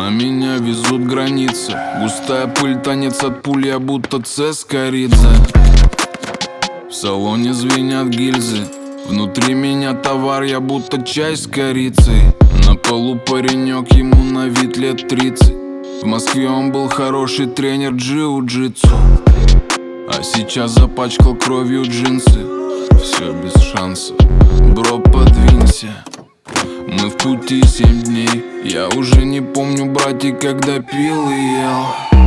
А меня везут границы. Густая пыль, танец от пуль, я будто Цескоридзе. В салоне звенят гильзы. Внутри меня товар, я будто чай с корицей. На полу паренек, ему на вид лет 30. В Москве он был хороший тренер джиу-джитсу, а сейчас запачкал кровью джинсы. Все без шансов, бро, подвинься. Мы в пути 7 дней. Я уже не помню, братик, когда пил и ел.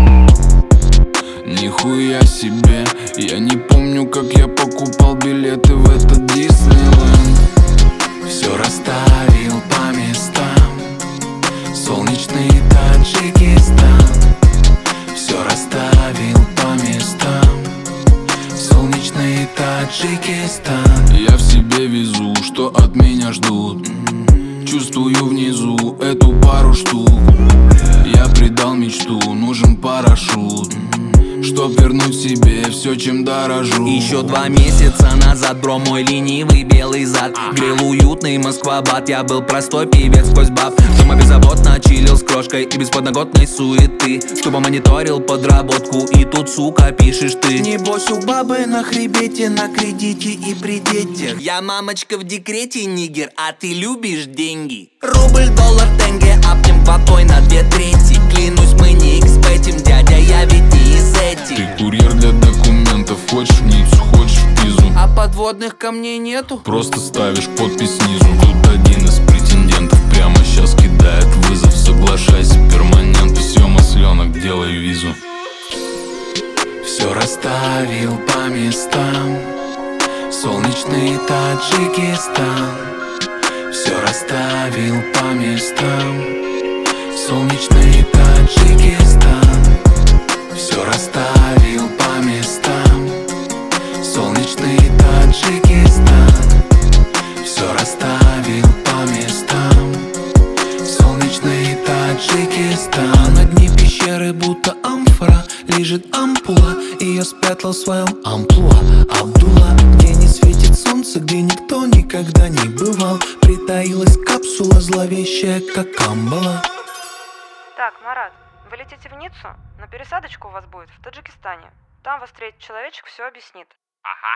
Нихуя себе. Я не помню, как я покупал билеты в этот Диснейленд. Все расставил по местам. Солнечный Таджикистан. Все расставил по местам. Солнечный Таджикистан. Я в себе везу, что от меня ждут. Чувствую внизу эту пару штук. Я предал мечту, нужен парашют, чтоб вернуть себе все, чем дорожу. Еще 2 месяца назад, бро, мой ленивый белый зад грел уютный Москва-бат. Я был простой певец сквозь баб. Дома беззаботно чилил с крошкой и без подноготной суеты. Тупо мониторил подработку, и тут, сука, пишешь ты. Небось у бабы на хребете, на кредите и при детях. Я мамочка в декрете, нигер, а ты любишь деньги. Рубль, доллар, тенге, аптем водой на 2/3. Клянусь, мы не экспетим, дядя, я ведь не из этих. Ты курьер для документов, хочешь в Ниццу, хочешь в Пизу. А подводных камней нету? Просто ставишь подпись снизу. Тут один из претендентов прямо сейчас кидает вызов. Соглашайся, перманент. Все, масленок, делай визу. Все расставил по местам. Солнечный Таджикистан. Все расставил по местам. Солнечный Таджикистан. Все расставил по местам. Солнечный Таджикистан. Все расставил по местам. Солнечный Таджикистан. На дне пещеры будто амфора лежит ампула. Ее спрятал в своем амплуа Абдулла. Где не светит солнце, где никто никогда не бывал. Притаилась капсула зловещая, как Камбала. Так, Марат, вы летите в Ниццу, но пересадочка у вас будет в Таджикистане. Там вас встретит человечек, все объяснит. Ага.